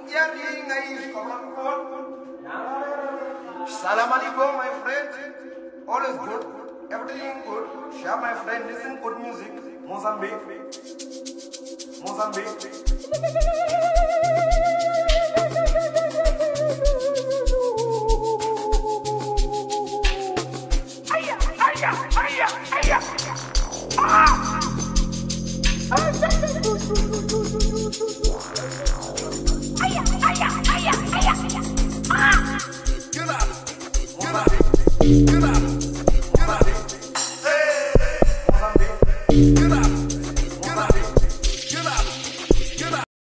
Salam alaikum, my friend. All is good. Everything good. Share, my friend. Listen good music. Mozambique.